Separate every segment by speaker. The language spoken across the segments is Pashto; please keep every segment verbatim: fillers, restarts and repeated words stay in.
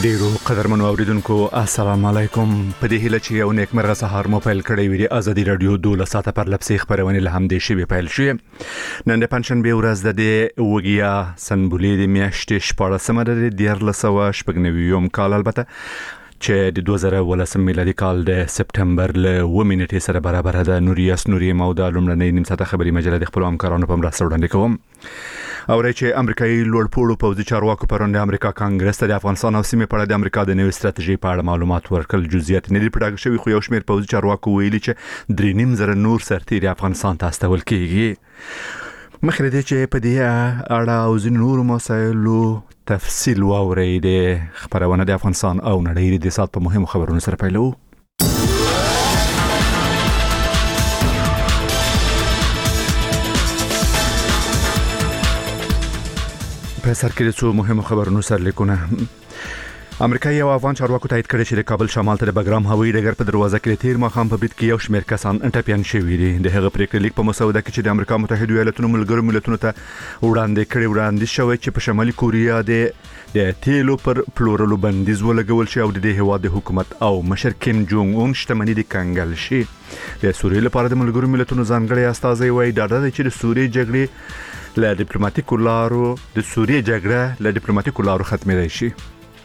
Speaker 1: ډیرو قدرمنو اوریدونکو السلام علیکم. په دې هیله چې یو نیکمرغه سهار مو پیل کړی وي. ازادي رادیو دوله ساعته پر لپسې خبرونه له هم دې شی پیل شي. نن د پنځشنبه ورځ د دې وګیا سنبولې د میاشتې شپږمه د دیارلس سوه شپږ نوي کال البته چې د دوه زره ولسم میلادي کال د سپټمبر له اووه نیټې سره برابر ده. نوریاس نوري مودا لومړنۍ نیم ساعته خبري مجله د خپل همکارانو په مرسته وړاندې کوم. او چې امریکایي لوړپوړو پوځي چارواکو پرون د امریکا کانګرس ته د افغانستان او سیمې په اړه د امریکا د نوې ستراتیژي په اړه معلومات ورکړل. جزئیات نه دي پټ شوي، خو یو شمېر پوځي چارواکو ویلي چې درې نیم زره نور سرتیري افغانستان ته استول کیږي. مخکې دې چې په دې اړه او ځینو نورو مسایلو تفصیل واورئ. د خبرونه د افغانستان او نړۍ د سات په مهمو خبرونو سره پیلو. په سر کې څو مهمو خبرونو سره لیکونه. امریکایي او افغان چارواکو تایید کړی چې د کابل شمال ته د بګرام هوایي ډګر په دروازه کې تیر ماښام په برید کې یو شمېر کسان ټپیان شوي دي. د هغه پریکړه لیک په مسوده کې چې د امریکا متحده ایالاتونو ملګرو ملتونو ته وړاندې کړی وړاندې شوی چې په شمالي کوریا د د تیلو پر پلورلو بندیز ولګول شي او د دې هواد د حکومت او مشر کیم جونګ اون شتمنۍ د کنګل شي. د سوریې لپاره د ملګرو ملتونو ځانګړي استازی وایي دا د چې د سوریې جګړې له ډیپلوماټیکو لارو د سوریې جګړه له ډیپلوماټیکو لارو ختمېدای شي.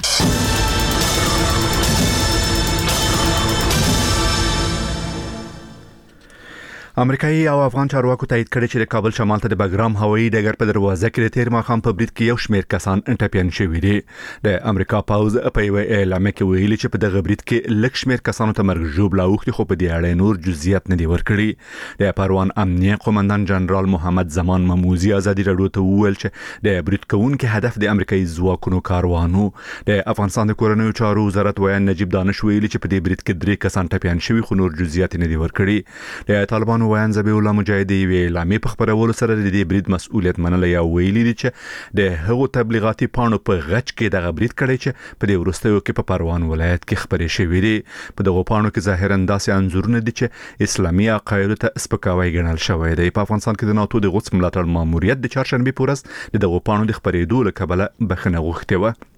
Speaker 1: امریکایي او افغان چارواکو تایید کړی چې د کابل شمال ته د بګرام هوایي ډګر په دروازه کې د تیر ماښام په برید کې یو شمېر کسان ټپیان شوي دي. د امریکا پوځ په یو اعلامیه کې ویلي چې په دغه برید کې لږ شمېر کسانو ته مرګ ژوبله اوښتي، خو په دې اړه نور جزئیات نه دي ورکړي. د پروان امنیه قومندان جنرال محمد زمان مموزي ازادي رادیو ته وویل چې د برید کوونکو هدف د امریکایي ځواکونو کاروانو. د افغانستان د کورنیو چارو وزارت ویان نجیب دانش ویلي چې په دې برید کې درې کسان ټپیان شوي، خو نور جزئیات نه دي ورکړي. د طالبانو ویان زبی الله مجاهد وی اعلامیه په خبرولو سره د دې برید مسؤلیت منلای او ویلي دي چې د هغو تبلیغاتي پاڼو په غچ کې د برید کړی چې په دې وروستیو کې په پروان ولایت کې خبرې شوې دي. په دغه پاڼو کې ظاهرا داسې انځورونه دي چې اسلامي عقایدو ته سپکاوی ګڼل شوی دی. په افغانستان کې د ناتو د غوڅ ملاتړ ماموریت د چهارشنبه په ورځ د دغه پاڼو د خبرېدو له کبله بخښنه غوښتې و.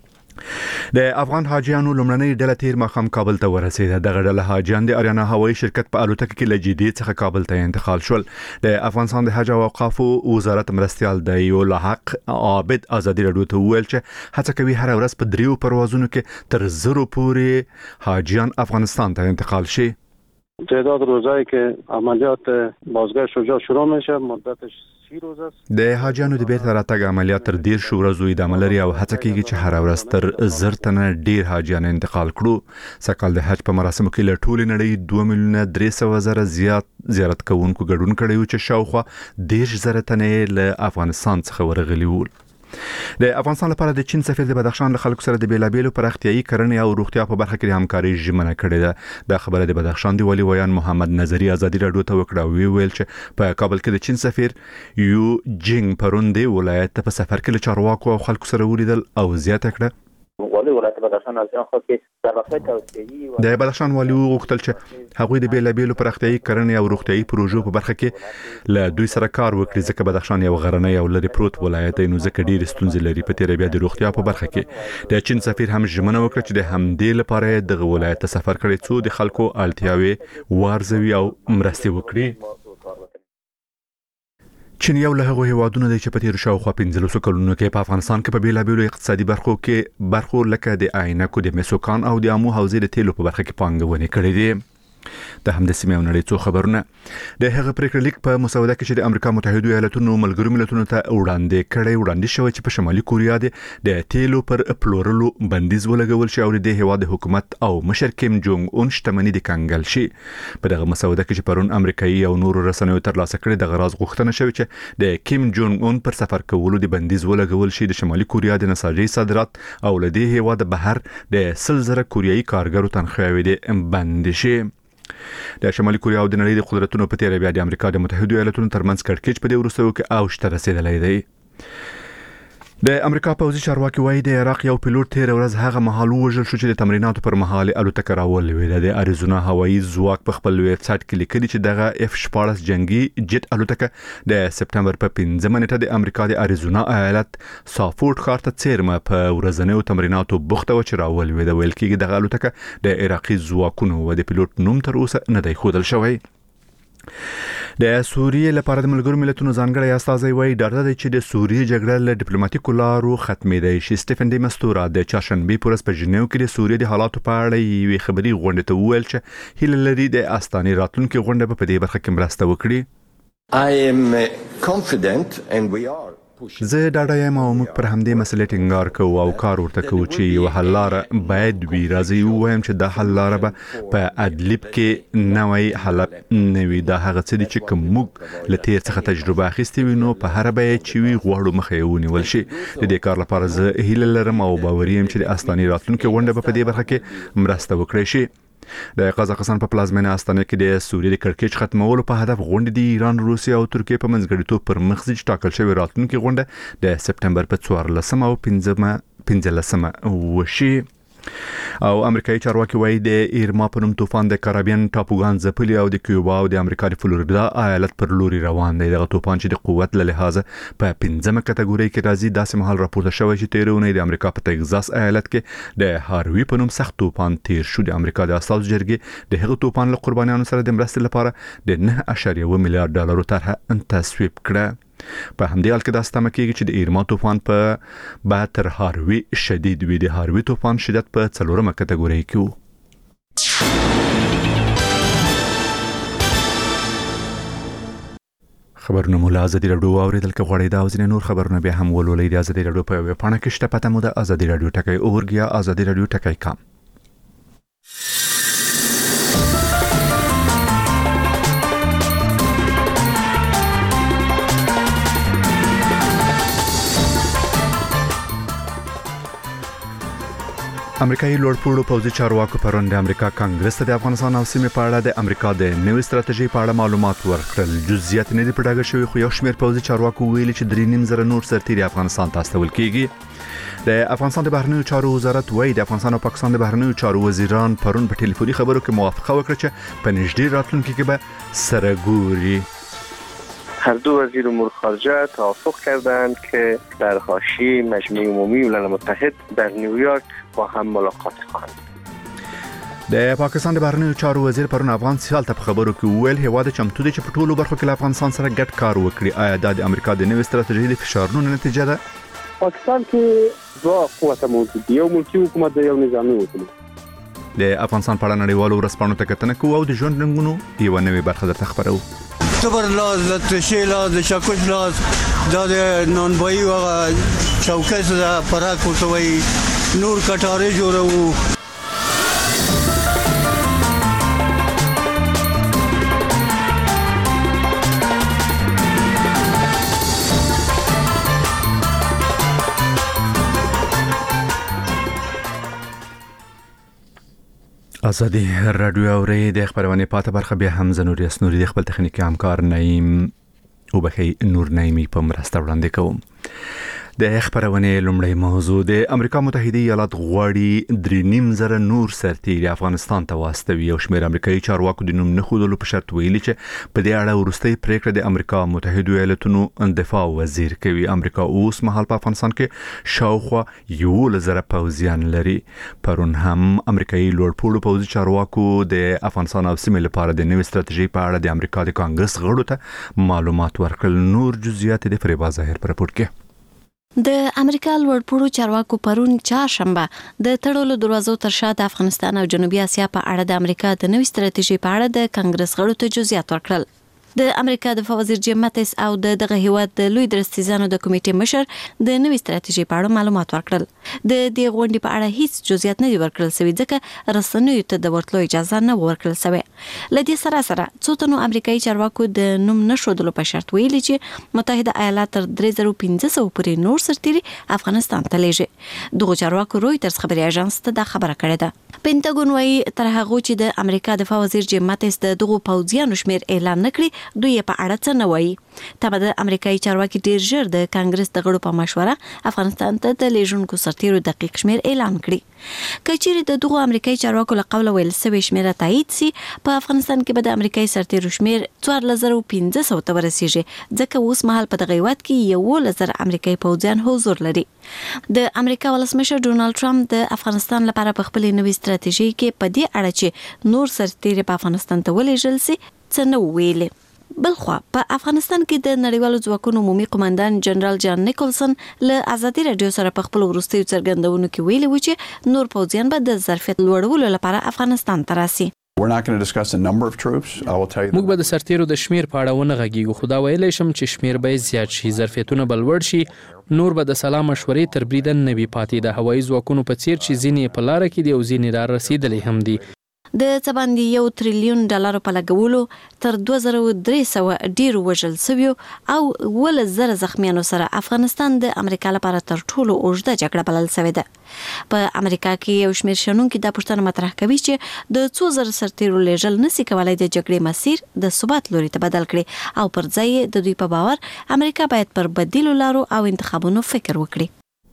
Speaker 1: د افغان حاجیانو لومړنۍ ډله تیر ماښام کابل ته ورسېده. دغه ډله حاجیان د اریانا هوایي شرکت په الوتکه کې له جدې څخه کابل ته انتقال شول. د افغانستان د حج او اوقافو وزارت مرستیال دی یو لحق عابد ازادي رادیو ته وویل چې هڅه کوي هر ورځ په دریو پروازونو کې تر زرو پورې حاجیان افغانستان ته انتقال شي.
Speaker 2: تعداد روزایی که عملیات بازگشت شجاع شروع میشه مدتش سی روز است.
Speaker 1: د حاجیانو د بیرته راتګ عملیات تر ډیر شو ورځو ادامه لري او هڅه کیږي چې هر ورځ تر زر تنه ډیر حاجیان انتقال کړو. سکهال د حج په مراسمو کې له ټولې نړۍ دوه میلیونه درې سوه زره زیات زیارت کوونکو ګډون کړی و چې شاوخوا دېرش زره تنه له افغانستان څخه ورغلي وو. د افغانستان لپاره د چین سفیر د بدخشان له خلکو سره د بیلابېلو پراختیايي کرنې او روغتیا په برخه کې همکاري ژمنه کړې ده. د خبره د بدخشان دی والي ویان محمد نظری ازادي رادیو ته وکړه او ویل چې په کابل کې د چین سفیر یو جینګ پرون دی ولایت ته په سفر کې له چارواکو او خلکو سره ولیدل او زیاته کړه.
Speaker 3: والی ولایت بدخشان از جان خواست که در راستای توسعه‌ای
Speaker 1: د بدخشان والی وغوښتل چې هغوی د بیلابېلو پراختیايي کرنې او روغتیايي پروژو په برخه کې له دوی سره کار وکړي، ځکه بدخشان یو غرنی او لرې پروت ولایت دی، نو ځکه ډېرې ستونزې لري. په تیره بیا د روغتیا په برخه کې د چین سفیر هم ژمنه وکړه چې د همدې لپاره دغه ولایت ته سفر کړي څو د خلکو اړتیاوې وارزوي او مرستې وکړي. چین یو له هغو هیوادونو دی چې په تیرو شاوخوا پنځلسو کلونو کې په افغانستان کې په بیلابېلو اقتصادي برخو کې برخو لکه د عینکو، د میسوکان او د امو حوزې د تیلو په برخه کې پانګونې کړې دي. د هم د سیمې او نړۍ څو خبرونه. د هغه پریکړه لیک په مسوده کې چې د امریکا متحده ایالاتونو ملګرو ملتونو ته وړاندې کړی وړاندې شوی چې په شمالي کوریا د تیلو پر پلورلو بندیز ولګول شي او د دې هیواد حکومت او مشر کیم جونګ اون شتمنۍ د کنګل شي. په دغه مسوده کې چې پرون امریکایي او نورو رسنیو ترلاسه کړي د غراض غوښتنه شوی چې د کیم جونګ اون پر سفر کولو د بندیز ولګول شي، د شمالي کوریا د نساجي صادرات او له دې هیواد بهر د سل زره کوریایي کارګرو تنخواوې د بند شي. د شمالي کوریا او د نړۍ د قدرتونو په تیره بیا د امریکا د متحده ایالاتونو ترمنځ کړکېچ په دې وروستیو کې اوج ته رسیدلی دی. د امریکا پوځي چارواکي وایي د عراق یو پیلوټ تیر ورځ هغه مهال وژل شو چې د تمریناتو پر مهال الوتکه راولوي. د اریزونا هوایي ځواک په خپل ویب سټ کې لیکلي چې دغه اف شپاړس جنگي جټ الوتکه د سپټمبر په پنځمه نیټه د امریکا د اریزونا ایالت سافورد ښار ته څیرمه په ورځنیو تمریناتو بوخته و چې راولوي. د ویل کېږي دغه الوتکه د عراقي ځواکونو و د پیلوټ نوم تر اوسه نه دی ښودل شوی. د سوریې لپاره د ملګرو ملتونو ځانګړی استازی وایي ډاډه دی چې د سوریې جګړه له ډیپلوماټیکو لارو ختمېدای شي. سټیفن ډي مستورا د چهارشنبه په ورځ په ژنیو کې د سوریې د حالاتو په اړه یوې خبري غونډې ته وویل چې هیله لري د استاني راتلونکو غونډه په دې برخه کې مرسته وکړي.
Speaker 4: I am confident and we are
Speaker 1: زه ډاډه یم او موږ پر همدې مسلې ټینګار کوو او کار ورته کوو چې یو حل لاره باید وي. راځي وایم چې دا حل لاره به په ادلب کې نوې حل نه وي. دا هغه څه دي چې کوم موږ له تیر څخه تجربه اخیستې وي نو په هر به چې وي غوړو مخې ونیول شي. د دې کار لپاره زه هیله لرم او باور یم چې د استاني راتلونکو غونډه په دې برخه کې مرسته وکړي شي. د قزاقستان په پلازمینه استانه کې د سوریې د کړکېچ ختمولو په هدف غونډې د ایران، روسیا او ترکیه په منځګړیتوب پر مخ ځي چې ټاکل شوی راتلونکي غونډه د سپټمبر په څوارلسمه او پنځلسمه وشي. او امریکایي چارواکي وایي د ایرما په نوم طوفان د کارابین ټاپوګان ځپلي او د کیوبا او د امریکا د فلوریدا ایالت پر لوري روان دی. دغه طوفان چې د قوت له لحاظه په پنځمه کټګوري کې راځي داسې مهال راپورته شوی چې تیرونه د امریکا په تگزاس ایالت کې د هاروی په نوم سخت طوفان تیر شو. د امریکا د اساسو جرګې د هغه طوفان له قربانیانو سره د مرستې لپاره د نه اعشاریه اووه میلیارډ ډالرو طرحه تصویب کړه. په همدې حال کې دا ستمه کېږي چې د ایرما طوفان په بعد تر هاروی شدید وي. د هاروی طوفان شدت په څلورمه کټګوري کې و. خبرونه مو له ازادي راډیو اوریدل کې غوړې دا او ځینې نور خبرونه به هم ولولئ. د ازادي راډیو په ویب پاڼه کې شته پته مو د ازادي راډیو ټکی اورګ یا ازادي راډیو ټکی کام. امریکایي لوړپوړو پوځي چارواکو پرون د امریکا کانګرس ته د افغانستان او سیمې په اړه د امریکا د نوې ستراتیژۍ په اړه معلومات ورکړل. جزئیات نه دي په ډاګه شوي خو یو شمېر پوځي چارواکو ویلي چې درې نیم زره نور سرتیري افغانستان ته استول کیږي. د افغانستان د بهرنیو چارو وزارت وایي د افغانستان او پاکستان د بهرنیو چارو وزیران پرون په ټلیفوني خبرو کې موافقه وکړه چې په نږدې راتلونکي کې به سره ګوري.
Speaker 5: هر دو وزیر امور خارجه توافق کردند که در حاشیه مجمع عمومی ملل متحد در نیویورک با هم ملاقات خواهند.
Speaker 1: د پاکستان د بهرنیو چارو وزیر پرون افغان سیال ته په خبرو کې وویل هیواد چمتو دی چې په ټولو برخو کې له افغانستان سره ګډ کار وکړي. آیا دا د امریکا د نوې ستراتیژۍ د فشارونو نتیجه ده؟
Speaker 2: پاکستان کې دوه قوت موجود دي، یو ملکي حکومت دی، یو نظامي حکومت.
Speaker 1: د افغانستان په اړه نړیوالو ورځپاڼو ته کتنه کوو او د ژوند رنګونو یوه نوې برخه درته خبرو.
Speaker 6: تبر لاز د تشې لاز د چکش لاز دا د نانبایی و چوکس د پراک وتوي نور کټاره جوړو.
Speaker 1: ازادي راډیو اوري د خبرونه پاته برخه به هم زنوري اسنوري د خپل تخنیکی همکار نعیم او بخي نور نعیمی په مرسته وړاندې کوم. د خبرونه لومړی موضوع د امریکا متحده ایالات غواړي درې نیم زره نور سرتیري افغانستان ته واستوي. او شمېر امریکایي چارواکو د نوم نه ښودلو په شرط ویلي چې په دې اړه وروستۍ پریکړه د امریکا متحده ایالاتونو دفاع وزیر کوي. امریکا اوس مهال په افغانستان کې شاوخوا یوولس زره پوځیان لري. پرون هم امریکایي لوړپوړو پوځي چارواکو د افغانستان او سیمې لپاره د نوې ستراتیژۍ په اړه د امریکا د کانګرس غړو ته معلومات ورکړل. نور جزئیات د فریبا ظاهر پر رپورت کې.
Speaker 7: د امریکا لوړپوړو چارواکو پرون چهارشنبه د تړلو دروازو تر شا د افغانستان او جنوبي اسیا په اړه د امریکا د نوې ستراتیژۍ په اړه د کانګرس غړو ته جزئیات ورکړل. د امریکا د دفاع وزیر جیم ماتیس او د دغه هیواد د لوی درستیزانو د کمیټې مشر د نوې ستراتیژۍ په اړه معلومات ورکړل. د دې غونډې په اړه هیڅ جزئیات نه دي ورکړل شوي ځکه رسنیو ته د ورتلو اجازه نه ورکړل شوې. لدې سره سره څو تنو امریکایي چارواکو د نوم نشودلو په شرط ویلي چې متحده ایالات تر درې زره پنځه سوه پورې نور سرتیري افغانستان ته لیږي. دغه چارواکو رویټرز خبري اژانس ته دا خبره کړې ده. پینټاګون وايي تر هغه چې د امریکا دفاع وزیر جیم ماتیس د دغه پوځیانو شمیر اعلان نکړي دوی په اړه څه نه وایي. تابع د امریکایي چارواکي ډیر ژر د کانګرس د غړو په مشوره افغانستان ته د لیژونکو سرتیرو دقیق شمیر اعلان کړي. کچېرې د دغو امریکایي چارواکو له قوله ویل سوي شمیره تایید سي په افغانستان کې به د امریکایي سرتیرو شمیر څوارلس زره پنځه سوه ته ورسیږي، ځکه اوس مهال په دغه هیواد کې یولس زره امریکایي پوځیان حضور لري. د امریکا ولسمشر ډونالد ټرمپ د افغانستان لپاره په خپلې نوې ستراتیژي کې په دې اړه چې نور سرتیري په افغانستان ته ولېږل سي څه نه ویلي. بلخوا په افغانستان کې د نړیوالو ځواکونو عمومي قومندان جنرال جان نیکولسن له آزادي رادیو سره په خپل وروستیو څرګندونو کې ویلي و چې نور پوځیان به د ظرفیت لوړولو لپاره افغانستان ته راسي.
Speaker 8: موږ به د سرتیرو د شمیر په اړه ونه غږیږو، خو دا ویلی شم چې شمیر به زیات شي، ظرفیتونه به لوړ شي، نور به د سلا مشورې تر بریدن نه وي پاتې. د هوایي ځواکونو په څیر چې ځینې په لاره کې دي او ځینې را رسیدلې هم دي.
Speaker 7: د څه باندې یو تریلیون ډالرو په لګولو تر دوه زره درې سوه ډیرو وژل سویو او ولس زره زخمیانو سره افغانستان د امریکا لپاره تر ټولو اوږده جګړه بلل سوې ده. په امریکا کې یو شمېر شنونکي دا پوښتنه مطرح کوي چې د څو زره سرتیرو لیږل نشي کولای د جګړې مسیر د ثبات لوري ته بدل کړي او پر ځای د دوی په باور امریکا باید پر بدیلو لارو او انتخابونو فکر وکړي.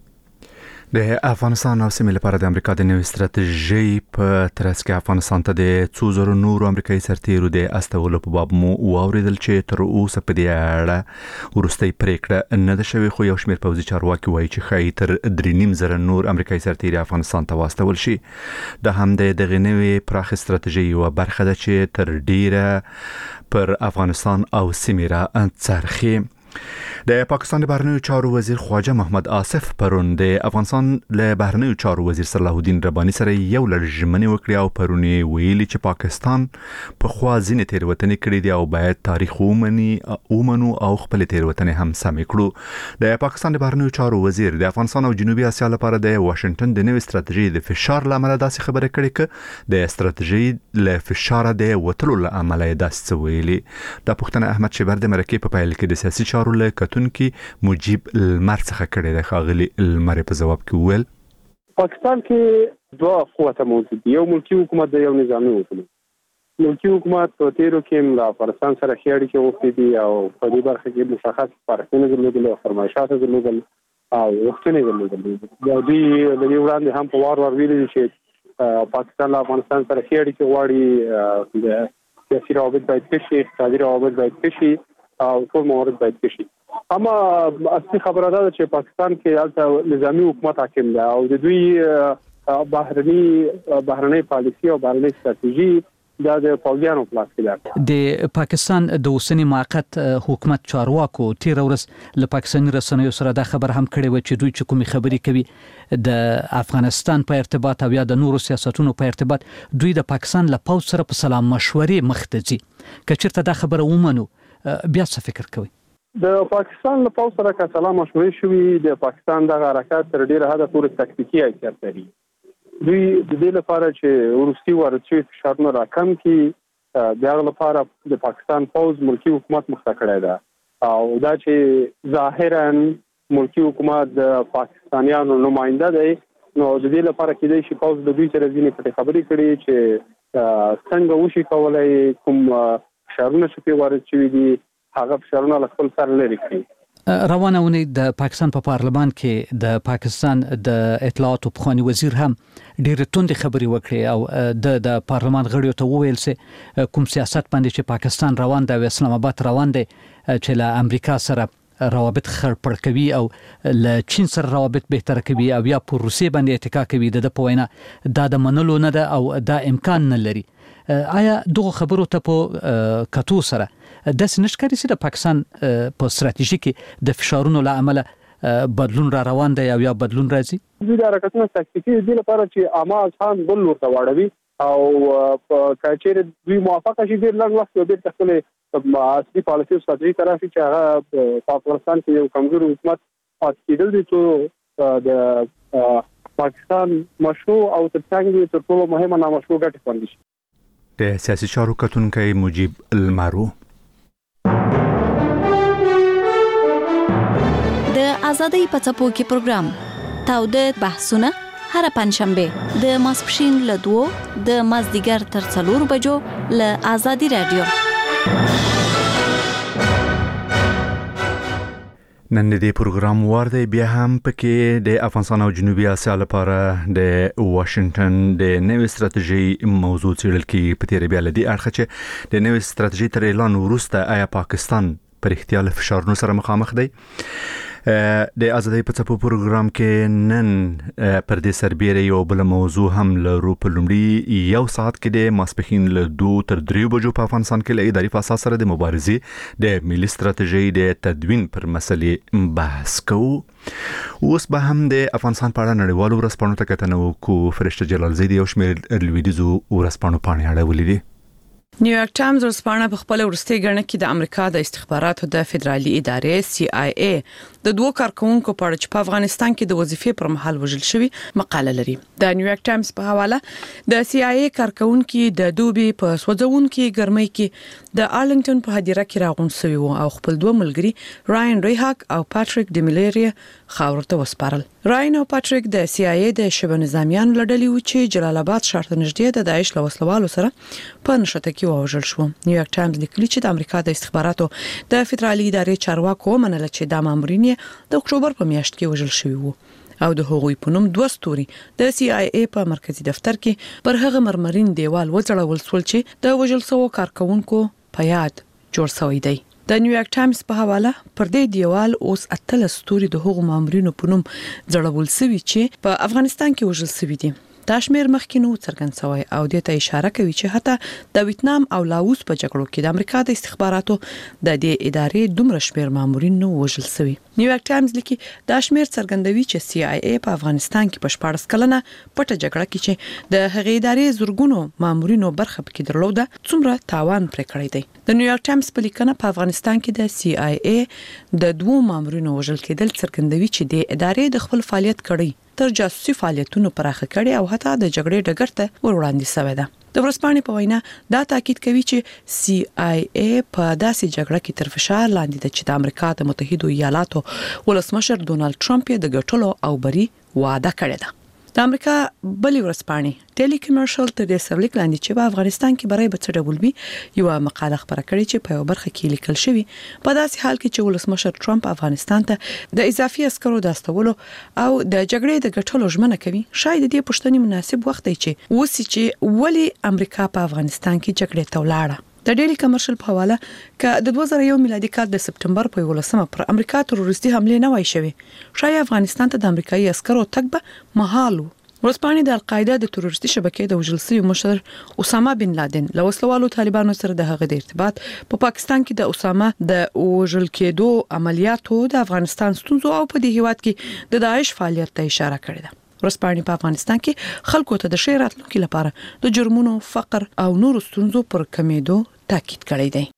Speaker 1: د افغانستان او سیمې لپاره د امریکا د نوې ستراتیژۍ په ترڅ کې افغانستان ته د څو زرو نورو امریکایي سرتیرو د استولو په باب مو واوریدل چې تر اوسه په دې اړه وروستۍ پریکړه نه ده شوې، خو یو شمېر پوځي چارواکي وایي چې ښایي تر درې نیم زره نور امریکایي سرتیري افغانستان ته واستول شي. دا هم د دغې نوې پراخې ستراتیژۍ یوه برخه ده چې تر ډیره پر افغانستان او سیمې را څرخي. د پاکستان د بهرنیو چارو وزیر خواجه محمد آصف پرون د افغانستان له بهرنیو چارو وزیر صلاح الدین رباني سره یو لړ ژمنې وکړې او پرون یې ویلي چې پاکستان په خوا ځینې تېروتنې کړې دي او باید تاریخ ومني ومنو او خپل تېروتنې هم سمې کړو. د پاکستان د بهرنیو چارو وزیر د افغانستان او جنوبي اسیا لپاره د واشنگټن د نوې ستراتیژۍ د فشار له امله داسې خبره کړې چې د ستراتیژۍ له فشار د وتلو له امله یې داسې څه ویلي. دا پوښتنه احمد شیبر د مرکې په پیل کې د سیاسي چارو له کتونکي مجيب المر څخه کړي د خاغلی المر په جواب کې ویل
Speaker 2: پاکستان کې دوه قوته موجود دي، یو ملکی حکومت دی، یو نظامی حکومت. ملکی حکومت په تیرو کې له افغانستان سره ښې اړیکې غوښتې دي او په دې برخه کې مشخص فرقونه درلودل او فرمایشات درلودل او وختونه درلودل. د دوی د دې وړاندې هم په وار وار ویلي چې پاکستان له افغانستان سره ښې اړیکې غواړي، د سیاسي روابط باید ښه شي، اقتصادي روابط باید ښه شي او ټول موارد باید ښه شي. اما اصلي خبره ده چې پاکستان کې البته نظامی حکومت حاکم ده او د دوی بهرني بهرنۍ پالیسي او بهرنۍ ستراتیژي د پوځیانو په لاس کې ده.
Speaker 9: د پاکستان د اوسنی موقت حکومت چارواکو تیر ورځ له پاکستاني رسنیو سره دا خبر هم کړی و چې دوی چې کومې خبرې کوي د افغانستان په ارتباط او یا د نورو سیاستونو په ارتباط دوی د پاکستان له پوځ سره په سلام مشورې مخ ته ځي. که چېرته دا خبره ومنو بیا څه فکر کوي؟
Speaker 2: د پاکستان له پوځ سره که سلام مشورې شوي، د پاکستان دغه حرکات تر ډیره حده پورې تکتیکي حیثیت لري. دوی د دې لپاره چې وروستي وارد شوي فشارونه راکم کړي، د هغه لپاره د پاکستان پوځ ملکی حکومت مخته کړی ده او دا چې ظاهرا ملکی حکومت د پاکستانیانو نماینده دی، نو د دې لپاره کېدای شي پوځ د دوی سره ځینې پټې خبرې کړي چې څنګه وشي کولای کوم فشارونه چې پرې وارد شوي دي هغه فشارونه له خپل سره لري کړي.
Speaker 9: روانه اونۍ د پاکستان په پارلمان کې د پاکستان د اطلاعاتو پخوانی وزیر هم ډېرې توندې خبرې وکړې او د د پارلمان غړیو ته وویل چې کوم سیاست باندې چې پاکستان روان دی او اسلام آباد روان دی چې له امریکا سره روابط خړپړ کوي او له چین سره روابط بهتر کوي او یا پر روسیې باندې اتکا کوي، د په وینا دا د منلو نه ده او دا امکان نه لري. آیا دغه خبرو ته په کتو سره داسې نشکاري چې د پاکستان په ستراتیژي کې د فشارونو له امله بدلون را روان دی او یا بدلون راځي؟
Speaker 2: دوی د حرکتونو تکتیکي دي لپاره چې عامه اذهان بل لور ته واړوي او که چېرې دوی موافقه شي ډېر لږ وخت یو بېرته خپلې اصلي پالیسي او ستراتیژي ته راشي چې هغه په افغانستان کې یو کمزوري حکومت پاتې کېدل دي، څو د پاکستان مشروع او تر څنګ تر ټولو مهمه نامشروع ګټې خوندي شي.
Speaker 1: د سیاسي چارو کتونکی مجيب المرو.
Speaker 7: د ازادۍ په څپو کې پروګرام تاوده بحثونه هر پنځشنبه د ماسپښین له دوو د مازدیګر تر څلور بجو له ازادي رادیو.
Speaker 1: نن دې پروګرام ورده بیا هم پکې د افغانستان او جنوبي اسیا لپاره د واشنگټن د نوې ستراتیژي موضوع څېړل کې په تیر بیا لدی اړخ چې د نوې ستراتیژي تر اعلان وروسته آیا پاکستان پر اختیار فشارونو سره مخامخ دی. د ازادۍ په څپو پروګرام کې نن پر دې سربېره یو بل موضوع هم لرو. په لومړي یو ساعت کې د ماسپښین له دوه تر درې بجو په افغانستان کې له اداري فساد سره د مبارزې د ملي ستراتیژۍ د تدوین پر مسلې بحث کوو. اوس به هم د افغانستان په اړه نړیوالو ورځپاڼو ته کتنه وکړو. فرشته جلال زیدی یو شمېر لویدیځو ورځپاڼو پاڼې اړولې دي.
Speaker 10: نیویارک ټایمز ورځپاڼه په خپل وروستي ګڼه کې د امریکا د استخباراتو د فدرالي ادارې سی آی ای د دوه کارکونکو په اړه چې په افغانستان کې د وظیفې پر مهال وژل شوی مقاله لري. د نیویارک ټایمز په حواله د سی آی ای کارکونکو د دوبي په سوځونکو ګرمۍ کې د آرلنګټن په هدیره کې راغون شوی وو او خپل دوه ملګري راین ریهاک او پاتریک ډیملیریا خاورته وسپارل. راین او پاتریک د سی آی ای د شبه نظامیانو لړلې و چې جلال آباد ښار ته نږدې د داعش له وسلوالو سره په نښته کې وژل شو. نیویارک ټایمز لیکلي چې د امریکا د استخباراتو د فدرالي ادارې چارواکو ومنله چې د مامورین د اکتوبر په میاشت کې وژل شوی وو او د هغوی په نوم دوه ستوري د سی آی ای په مرکزی دفتر کې پر هغه مرمرین دیوال وځړول شول چې د وژل شوو کارکونکو په یاد جوړ شوی دی. د نیویارک ټایمز په حواله پر دې دیوال اوس اتل ستوري د هغو مامورینو په نوم ځړول شوی چې په افغانستان کې وژل شوی دي. دا شمیر مخکې نو څرګند شوی او د ته اشاره کوي چې حتی د ویتنام او لاوس په جګړو کې د امریکا د استخباراتو د دې ادارې دومره شمیر مامورین نو وژل شوی. نیویارک ټایمز لیکي دا شمیر څرګندوي چې سی آی ای په افغانستان کې په شپږ کلنه پټه جګړه کې چې د هغې ادارې زورګونو مامورینو برخه پکې درلوده څومره تاوان پرې کړی دی. د نیویارک ټایمز په لیکنه په افغانستان کې د سی آی ای د دوه مامورینو وژل کېدل څرګندوي چې د ادارې د خپل فعالیت کړی تر جاسوسي فعالیتونو پراخه کړي او حتی د جګړې ډګر ته وړاندې شوی ده. د ورځپاڼې په وینا دا تاکید کوي چې سی آی ای په داسې جګړه کې تر فشار لاندې ده چې د امریکا د متحده ایالاتو ولسمشر ډونالد ټرمپ یې د ګټلو او بری وعده کړې ده. د امریکا بلې ورځپاڼې ټیلی کمرشل تر دې سرلیک لاندې چې په افغانستان کې برای به څه ډول وي یو مقاله خبره کړې چې په یو برخه کې لیکل شوی په داسې حال کې چې ولسمشر ټرمپ افغانستان ته د اضافي عسکرو د استولو او د جګړې د ګټلو ژمنه کوي. شاید دې پوښتنې مناسب وخت دی چې وسی چې ولی امریکا په افغانستان کې جګړې ته ولاړه. د ډیلی کمرشل په حواله ک د دوه زره یو میلادي کال د سپټمبر په یولسمه پر امریکا تروریستي حمله نه وای شوی. شاید افغانستان ته د امریکایي عسکرو تګ به محال. ورځپاڼې د القاعده د تروریستي شبکې د وژل شوي مشر اسامه بن لادن له وسلوالو طالبانو سره د هغه د ارتباط په پاکستان کې د اسامه د وژل کېدو عملیاتو د افغانستان ستونزو او په دې هیواد کې د داعش فعالیت ته اشاره کړې ده. ورځپاڼې په افغانستان کې خلکو ته د ښه راتلونکي لپاره د جرمونو، فقر او نورو ستونزو پر کمېدو تاکید کړی دی.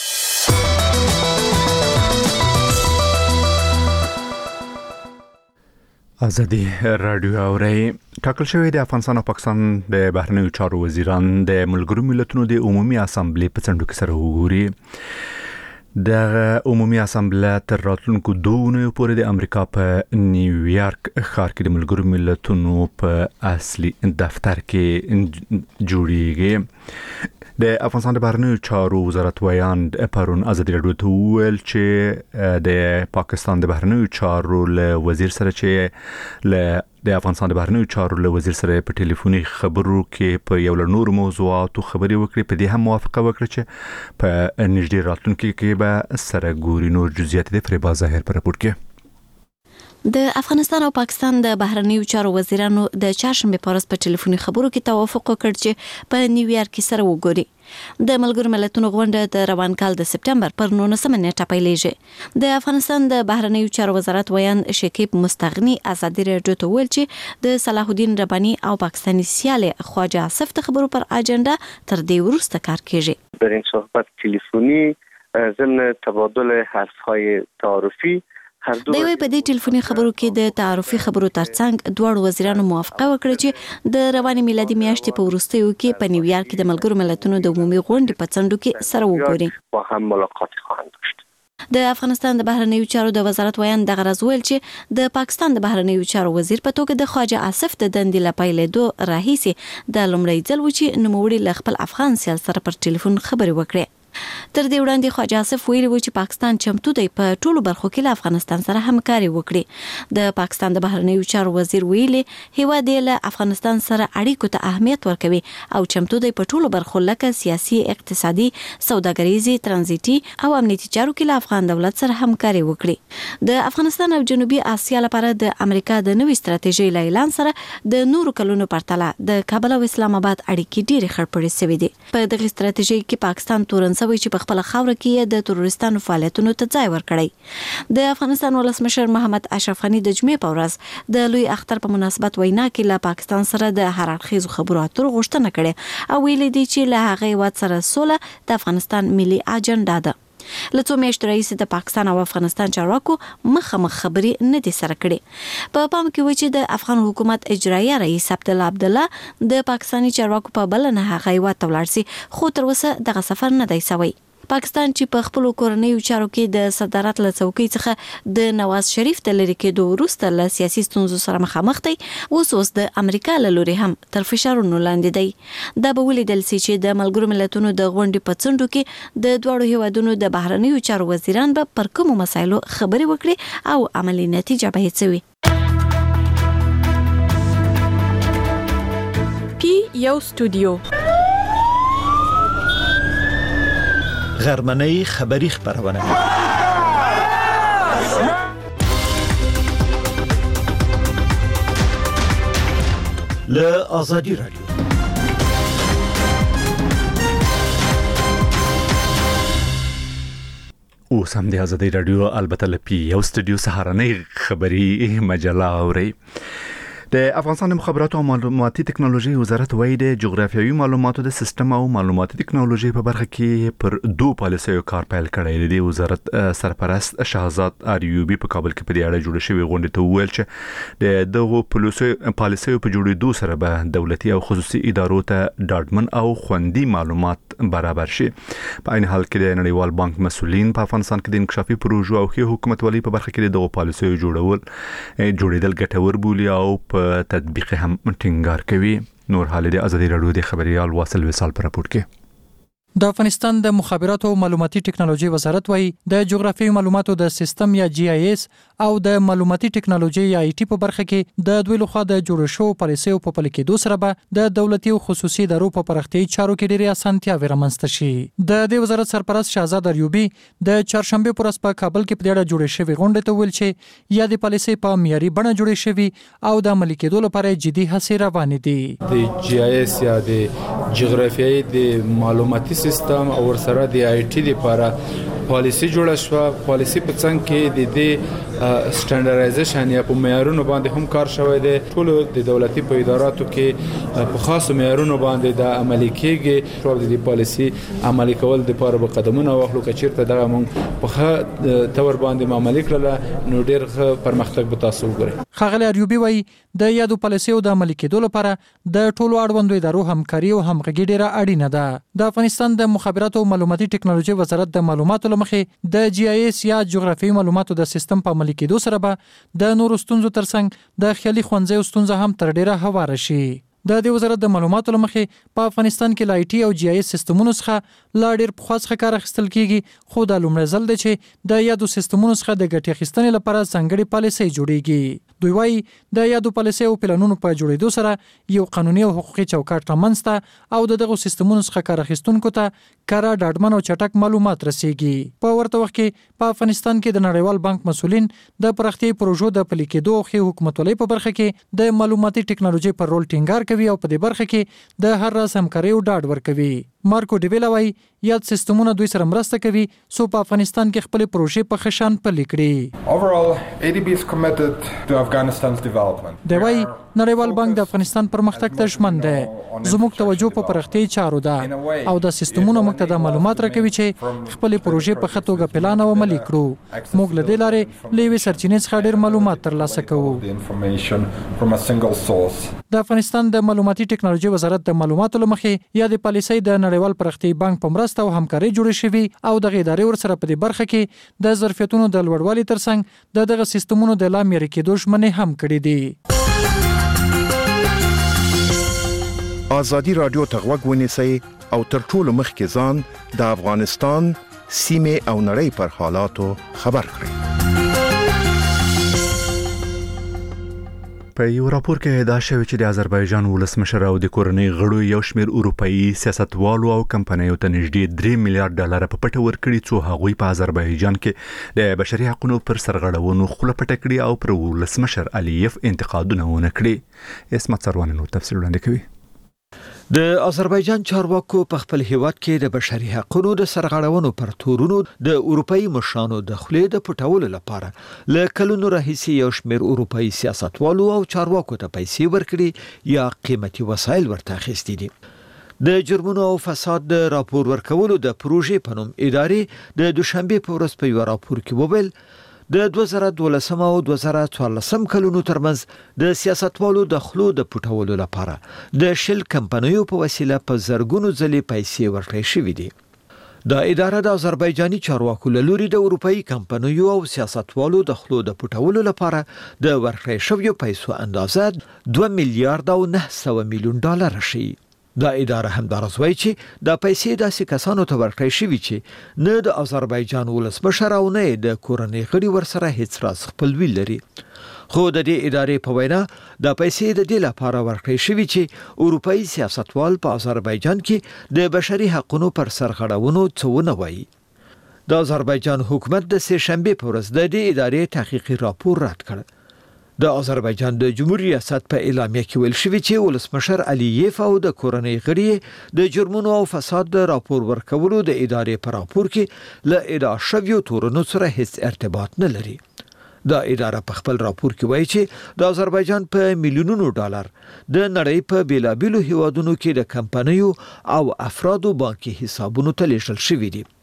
Speaker 1: ازادي رادیو اوري ټاکل شوی د افغانستان او پاکستان د بهرنیو چارو وزیران د ملګرو ملتونو د عمومي اسامبلې په څنډو کې سره وګوري. د عمومي اسامبلې تر راتلونکو دوه اونیو پورې د امریکا په نیویارک ښار کې د ملګرو ملتونو په اصلي دفتر کې جوړیږي. د افغانستان د بهرنیو چارو وزارت ویاند پرون ازادي رادیو ته ویل چې د پاکستان د بهرنیو چارو له وزیر سره چې له د افغانستان د بهرنیو چارو له وزیر سره په ټلیفوني خبرو کې په یو له نور موضوعاتو خبري وکړي. په دې هم موافقه وکړه چې په نږدې راتلونکي کې به سره ګوري. نور جزئیات د فریبا ظاهر پر راپور کې.
Speaker 7: د افغانستان او پاکستان د بهرنیو چارو وزیرانو د چهارشنبه په ورځ په ټلیفوني خبرو کې توافق وکړ چې په نیویارک کې سره وګوري. د ملګرو ملتونو غونډه د روان کال د سپټمبر پر نولسمه نیټه پیلېږي. د افغانستان د بهرنیو چارو وزارت ویان شکیب مستغنی ازادي رادیو ته ویل چې د صلاح الدین رباني او پاکستاني سیال خواجه آصف د خبرو پر اجنډا تر دې وروسته کار کیږي.
Speaker 5: در این صحبت تلفنی ضمن تبادل حرف‌های تعارفی
Speaker 7: د یوې په دې ټلیفوني خبرو کې د تعارفي خبرو ترڅنګ دوه وزیرانو موافقه وکړه چې د رواني میلادي میاشتې په وروستیو کې په نیویارک کې د ملګرو ملتونو د عمومي غونډې په څنډو کې سره وګوري.
Speaker 5: با هم ملاقات خواهند داشت.
Speaker 7: د افغانستان د بهرنیو چارو د وزارت ویان د غرض ویل چې د پاکستان د بهرنیو چارو وزیر په توګه د خواجه آصف د دندې لپاره دو راهیسي د لومړي ځل و چې نوموړي ل خپل افغان سیال سره پر ټلیفون خبري وکړي. تر دې وړاندې خواجه آصف ویلي و چې پاکستان چمتو دی په ټولو برخو کې له افغانستان سره همکاري وکړي. د پاکستان د بهرنیو چارو وزیر ویلي هیواد یې له افغانستان سره اړیکو ته اهمیت ورکوي او چمتو دی په ټولو برخو لکه سیاسي، اقتصادي، سوداګریزي، ترانزیتي او امنیتي چارو کې له افغان دولت سره همکاري وکړي. د افغانستان او جنوبي اسیا لپاره د امریکا د نوې ستراتیژۍ له اعلان سره د نورو کلونو پرتله د کابل او اسلام آباد اړیکې ډېرې خړپړې شوې دي. په دغه ستراتیژۍ کې پاکستان تورن شوی چې په خپل خاور کې د تروریستانو فعالیتونو ته ځای ورکړی. د افغانستان ولسمشر محمد اشرف غنی د جمعې په ورځ د لوی اختر په مناسبت وینا کې له پاکستان سره د هر اړخیزو خبرو اترو غوښتنه کړې او ویلي دی چې له هغه هیواد سره سوله د افغانستان ملي اجنډا ده. له څو میاشتو راهیسې د پاکستان او افغانستان چارواکو مخامخ خبرې نه دي سره کړې. په پام کې و چې د افغان حکومت اجرایه رئیس عبدالله عبدالله د پاکستاني چارواکو په بلنه هغه هیواد ته ولاړ سي، خو تر اوسه دغه سفر نه دی شوی. پاکستان چې په خپل کورنیو چارو کې د صدارت له څوکۍ څخه د نواز شریف د لری کېدو وروسته له سیاسي ستونزو سره مخامخ دی، اوس اوس د امریکا له لوري هم تر فشارونو لاندې دی. دا به ولیدل سي چې د ملګرو ملتونو د غونډې په څنډو کې د دواړو هیوادونو د بهرنیو چارو وزیران به پر کومو مسایلو خبرې وکړي او عملی نتیجه به هیڅ وي.
Speaker 10: پی یو استودیو
Speaker 11: غرمنۍ خبری خبرونه له آزادی رادیو.
Speaker 1: اوس هم د آزادی رادیو البته له پی یو استودیو سهارنۍ خبری مجله اوري. د افغانستان مخابرات او معلوماتي ټکنالوژي وزارت وایي د جغرافیوي معلوماتو د سیستم او معلوماتي ټکنالوژي په برخه کې پر دوه پالیسیو کار پیل کړی دی. وزارت سرپرست شهزاد اریوبي په کابل کې په دې اړه جوړ شوی غونډه ته وویل چې د دغه پالیسیو په جوړېدو سره به دولتي او خصوصي ادارو ته ډاډمن او خوندي معلومات برابر شي. په عین حال کې د نړیوال بانک مسؤلین په افغانستان کې د انکشافي پروژو او ښه حکومتولۍ په برخه کې دغه پالیسیو جوړول جوړېدل ګټور بولي او په تطبیق هم ټینګار کوي. نور حال د آزادی رادیو د خبريال واصل وصال پر راپور کې.
Speaker 12: د افغانستان د مخابراتو او معلوماتي ټکنالوژي وزارت وایي د جغرافیوي معلوماتو د سیستم یا جی آی اس او د معلوماتي ټکنالوژي یا آی ټي په برخه کې د دوی لخوا د جوړ شو پالیسیو په پلي کېدو سره به د دولتي او خصوصي ادارو په پراختیايي چارو کې ډېرې اسانتیاوې رامنځته شي. د دې وزارت سرپرست شهزاد اریوبي د چهارشنبه پر ورځ په کابل کې په دې اړه جوړ شوی غونډه ته ویل چې یا د پالیسي په معیاري بڼه جوړ شوی او د عملي کېدو لپاره جدي هڅې روانې دي.
Speaker 13: د جی آی اس یا د جغرافیایي د معلوماتي سیستم او ورسره د آی ټي لپاره پالیسی جوړه شو. پالیسی په څنګ کې د دې سټانډرډایزیشن یا په معیارونو باندې هم کار شوی دی. ټول د دولتي په اداراتو کې په خاصو معیارونو باندې د عملي کېږي. ټول د پالیسی عملي کول د لپاره به قدمونه واخلو. کچیرته دغه مونږ په ښه تور باندې عملي کړل نو ډېر ښه پرمختګ به تاسو وګورئ.
Speaker 12: خغل اریوبي وایي د یادو پالیسیو د عملي کېدو لپاره د ټولو اړوندو ادارو همکاري او همغږي ډېره اړینه ده. د افغانستان د مخابراتو او معلوماتي ټکنالوژي وزارت د معلوماتو لمخې د جی آی اس یا جغرافیوي معلوماتو د سیستم په عملي کېدو سره به د نورو ستونزو ترڅنګ د خیالي ښوونځیو ستونزه هم تر ډیره هواره شي. د دې وزارت د معلوماتو لمخې په افغانستان کې ل آی ټي او جی آی اس سیستمونو څخه لا ډیر پخوا څخه کار اخیستل کیږي، خو د لومړي ځل دی چې د یادو سیستمونو څخه د ګټې اخیستنې لپاره ځانګړي پالیسۍ جوړیږي. دوی وایي د یادو پالیسۍ او پلانونو په جوړېدو سره یو قانوني او حقوقي چوکاټ رامنځته او د دغه سیستمونو څخه کار اخیستونکو ته کارا ډاډمن او چټک معلومات رسیږي. په ورته وخت کې په افغانستان کې د نړیوال بانک مسؤلین د پراختیايي پروژو د پلي کېدو او ښه حکومتولۍ په برخه کې د معلوماتي ټکنالوژي پر رول ټینګار کوي او په دې برخه کې د هر راز همکاري او ډاډ ورکوي. مارکو ډیویلا وایي یاد سیستمونه دوی سره مرسته کوي سو په افغانستان کې خپل پروژې په خشان پلي کړي.
Speaker 14: Overall, A D B is committed to Afghanistan's development.
Speaker 12: دی وایي نړیوال بانک د افغانستان پرمختګ ته ژمن دی. زموږ توجه په پراختیايي چارو ده او د سیستمونو موږ ته د معلومات راکوي چې خپل پروژې په ښه توګه پلان او عملي کړو. موږ له دې لارې له یوې سرچینې څخه ډېر معلومات ترلاسه کوو. د افغانستان د معلوماتي ټکنالوژي وزارت د معلوماتو لمخې یا د پالیسۍ د نړیوال پراختیايي بانک په مرسته او همکاري جوړې شوي او دغه ادارې ورسره په دې برخه کې د ظرفیتونو د لوړوالي ترڅنګ د دغه سیستمونو د لا معیاري کېدو ژمنې هم کړې دي.
Speaker 15: آزادی رادیو ته غوږ ونیسئ او تر ټولو مخکې ځان د افغانستان سیمه او نړۍ پر حالاتو خبر کړئ.
Speaker 1: په یو راپور کې دا شوی چې د آذربایجان ولسمشر او د کورنۍ غړو یو شمېر اروپאי سیاستوالو او کمپنیو ته نږدې درې میلیارډ ډالر په پټه ورکړي څو هغوی په آذربایجان کې د بشري حقوقو پر سرغړونو خوله پټه کړي او پر ولسمشر الیف انتقادونه ونه کړي. اسمت سروان نور تفصیل وړاندې کوي.
Speaker 16: د آذربایجان چارواکو په خپل هیواد کې د بشري حقوقو د سرغړونو پر تورونو د اروپאי مشرانو د خلې د پټولو لپاره ل کلونو راهیسې یو شمېر اروپאי سیاستوالو او چارواکو ته پیسې ورکړي یا قیمتي وسایل ورته اخیستي دي. د جرمونو او فساد د راپور ورکولو د پروژې په نوم ادارې د دوشنبه په ورځ په یو راپور کې وویل د دوه زره دولس او دوه زره څوارلس کلونو ترمنځ د سیاستوالو د خلو د پټولو لپاره د شل کمپنیو په وسیله په زرګونو ځلې پیسې ورکړې شوې دي. دا اداره د آذربایجاني چارواکو له لوري د اروپאי کمپنیو او سیاستوالو د خلو د پټولو لپاره د ورکړې شویو پیسو اندازه دوه میلیارډ او نه سوه میلیون ډالر شي. دا اداره هم درځوي چې د پیسې داسې کسانو ته ورکړې شوی چې نه د آذربایجان ولسمشر او نه د کورنۍ غړي ورسره هیڅ راز خپلوي لري. خو د دې ادارې په وینا د پیسې د دې لپاره ورکړې شوی چې اروپאי سیاستوال په آذربایجان کې د بشري حقوقو پر سرغړونو څونه وایي. د آذربایجان حکومت د سه شنبه په ورځ د دې ادارې تحقیقي راپور رد کړ. د آذربایجان د جمهوریت ریاست په اعلامیه کې ویل شوی چې ولسمشر الیف او د کورنۍ غړي د جرمونو او فساد د راپور ورکولو د ادارې په راپور کې له ادعا شویو تورونو سره هیڅ ارتباط نه لري. دا اداره په خپل راپور کې وایي چې د آذربایجان په میلیونونو ډالر د نړۍ په بیلابیلو هیوادونو کې د کمپنیو او افرادو بانکي حسابونو ته لیږل شوي دي.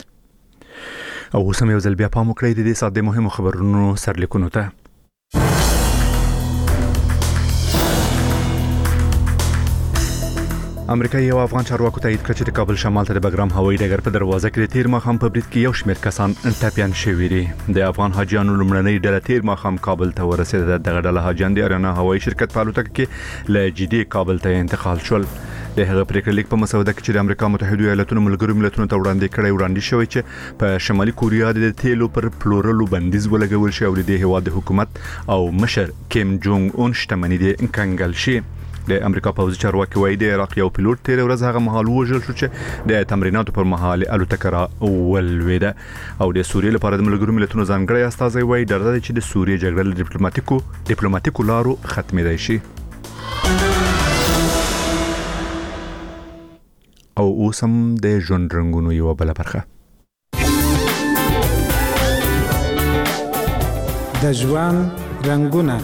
Speaker 1: او اوس هم یو ځل بیا پام وکړئ د دې ساعت د مهمو خبرونو سرلیکونو ته. امریکایي او افغان چارواکو تایید کړ چې د کابل شمال ته د بګرام هوایي ډګر په دروازه کې د تیر ماښام په برید کې یو شمېر کسان ټپیان شوي دي. د افغان حاجیانو لومړنۍ ډله تیر ماښام کابل ته ورسېده. دغه ډله حاجیان د اریانا هوایي شرکت په الوتکه کې له جدې کابل ته انتقال شول. د هغه پریکړه لیک په مسوده کې چې د امریکا متحده ایالاتونو ملګرو ملتونو ته وړاندې کړی وړاندې شوی چې په شمالي کوریا د تیلو پر پلورلو بندیز ولګول شي او د دې هیواد حکومت او مشر کیم جونګ اون شتمنۍ د کنګل شي. د امریکا پوځي چارواکي وایي د عراق یو پیلوټ تیر ورځ هغه مهال وژل شو چې د تمریناتو پر مهال الوتکه را ولویده. او د سوریې لپاره د ملګرو ملتونو ځانګړی استازی وایي ډر دی چې د سوریې جګړه له ډیپلوماټیکو ډیپلوماټیکو لارو ختمېدای شي. او اوس هم د ژوند رنګونو یو بل برخه.
Speaker 17: د ژوند رنګونه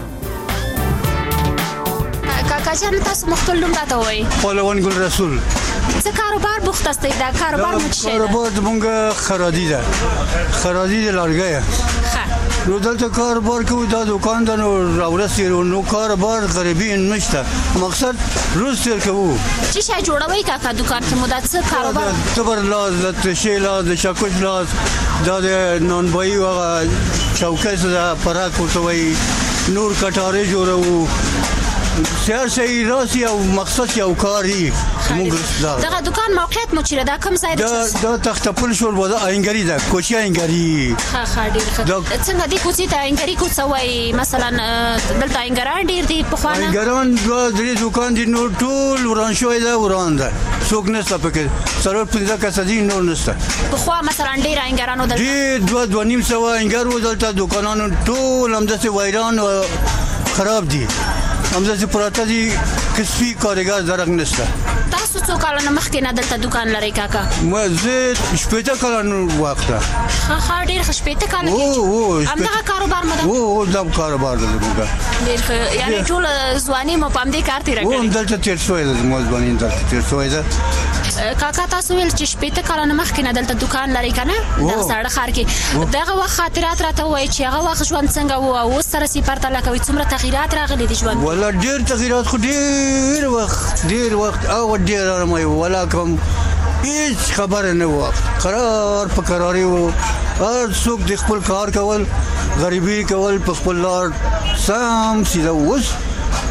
Speaker 18: کاکا تاسو مخکل نوم راته وایي.
Speaker 6: پهلوان ګل رسول.
Speaker 18: څه کاروبار بوخت استئ؟ دا کاروبار مو څه دی؟
Speaker 6: کاروبار زمونږ خرادي ده. خرادي د لارګیه. نو دلته کاروبار کوي دا دکان ده نو راورسېږو نو کاروبار غریبي نشته. مقصد روز تیر کوو.
Speaker 18: چې شای جوړوي کاکا دکان کې مو دا څه کاروبار؟
Speaker 6: تبر لاس د تشې لاس د چاکوش لاس دا د نانبایي هغه چوکۍ ده پراک ورته وایي نور کټارې جوړوو. سیاسي راسي او مقصد یو کاری موږ
Speaker 18: دغه دکان موقعیت مو چیرې دا کوم ځای دی؟
Speaker 6: دا دا تختپل شول ودا اینګری دا کوچیا اینګری.
Speaker 18: ها ها ډیر ښه. څنګه دی کوڅې ته اینګری کوڅه وای مثلا دلته اینګران ډیر دي په خوانه؟
Speaker 6: اینګران دوه درې دکان دي نور ټول وران شوی دا وران ده. څوک نشته پکې سره پنځه کسه دي نور نشته.
Speaker 18: په خوا مثلا ډیر اینګرانو دلته
Speaker 6: دي دوه دوه نیم سوه اینګر و دلته دکانانو ټول همداسې ویران او خراب دي. همداسې پراته دي کسبي کارګر درک نشته.
Speaker 18: تاسو څو کاله مخکې نه دلته دکان لرئ کاکا؟
Speaker 6: ما زه شپېته کاله وخت ده.
Speaker 18: ښه ښه ډېر ښه شپېته کاله
Speaker 6: کېږي.
Speaker 18: همدغه کاروبار مو ده؟
Speaker 6: او او دا کاروبار ده زموږ.
Speaker 18: ډېر ښه یعنې ټوله ځواني مو په همدې کار تېره کړې؟
Speaker 6: او همدلته تېر شوې ده زما ځواني دلته تېر شوې ده.
Speaker 18: کاکا تاسو ویل چې شپېته کاله مخکې نه دلته دکان لرئ که نه دغه ساړه ښار کې دغه وخت خاطرات راته ووایئ چې هغه وخت ژوند څنګه و او اوس سره یې پرتله کوئ څومره تغیرات راغلي دي ژوند؟
Speaker 6: والله ډېر تغیرات خو ډېر وخت ډېر وخت او ډېر ارامه و ولا کوم هیڅ خبره نه و قرار په قراري و هر څوک د خپل کار کول غریبي کول په خپل لار سم سیده اوس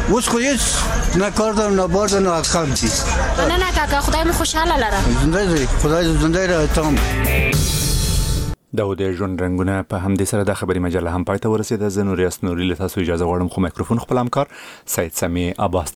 Speaker 6: اوس خو هیڅ نه کار ده نه بار ده نه کار دي
Speaker 18: نه نه کاکا خدای مو خوشاله لره
Speaker 6: زنده دې خدای زنده را تام
Speaker 1: دا د ژوند رنگونه په همدې سره د خبري مجله هم پاتې ورسېده. زه نور یاس نوري له تاسو اجازه غواړم خو میکروفون خپل همکار سید سمی عباس